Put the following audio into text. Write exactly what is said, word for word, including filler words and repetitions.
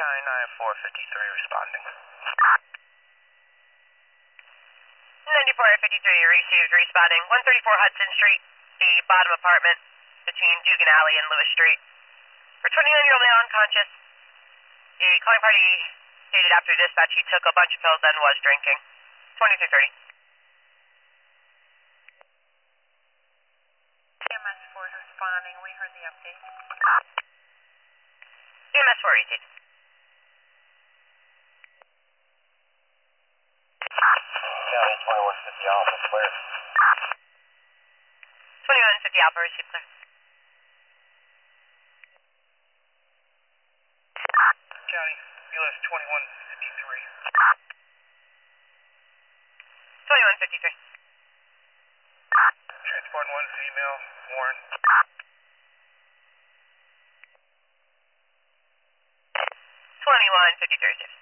County nine four fifty-three responding. ninety-four fifty-three received responding. one thirty-four Hudson Street, the bottom apartment between Dugan Alley and Lewis Street. For twenty-nine-year-old male unconscious, the calling party stated after dispatch he took a bunch of pills and was drinking. twenty-three thirty. E M S four is responding. We heard the update. E M S four received. County twenty-one fifty Alpha, clear. twenty-one fifty Alpha received, clear. County U S twenty-one fifty-three. twenty-one fifty-three. Transport one female, Warren. twenty-one fifty-three received.